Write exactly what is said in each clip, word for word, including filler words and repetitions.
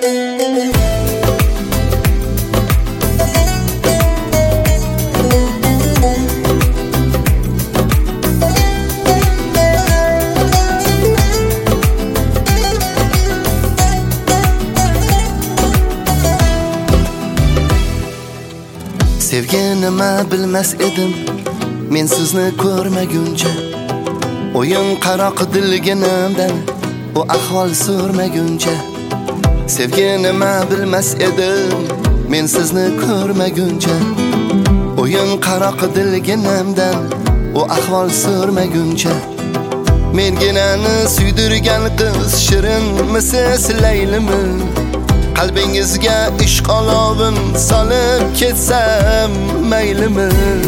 Sevgi nima bilmas edim men sizni ko'rmaguncha. O'yin qaroq dilginamdan o ahvol so'rmaguncha. Sevgi nima bilmas edim men sizni ko'rmaguncha. O'yin qaroq dilginamdan o ahvol so'rmaguncha. Menginani suydirgan qiz shirinmisiz Laylimi? Qalbingizga ishq olovin solib ketsam maylimi?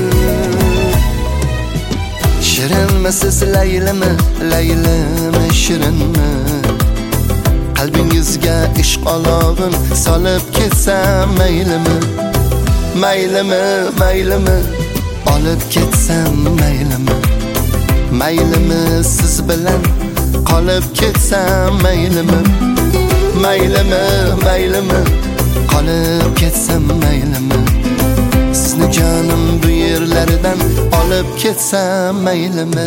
Shirinmisiz Laylimi? Laylimi shirinmi? Qalbingizga ishq olovin solib ketsam maylimi? Maylimi, maylimi, olib ketsam maylimi? Maylimi siz bilan qolib ketsam maylimi? Maylimi, maylimi, qolib ketsam maylimi? Sizni jonim bu yerlardan olib ketsam maylimi?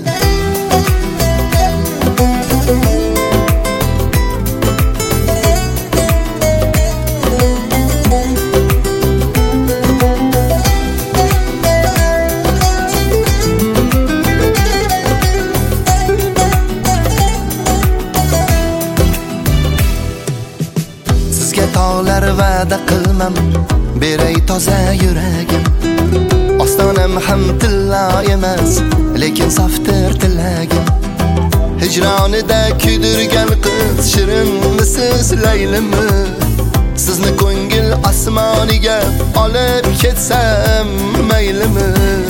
Tog'lar va'da qilmam, beray toza yuragim. Ostonam ham tilla emas, lekin softir tilagim. Hijronida kuydirgan qiz shirinmisiz Laylimi? Sizni ko'ngil osmoniga olib ketsam maylimi?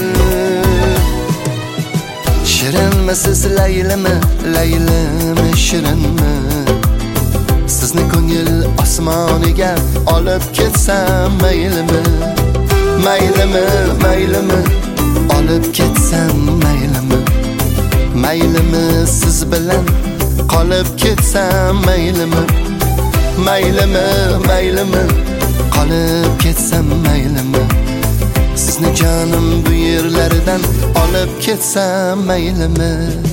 Shirinmisiz Laylimi? Laylimi shirinmi? Sizni ko'ngil osmoniga olib ketsam maylimi? Maylimi, maylimi, olib ketsam maylimi? Maylimi siz bilan qolib ketsam maylimi? Maylimi, maylimi, qolib ketsam maylimi? Sizni jonim bu yerlardan olib ketsam maylimi?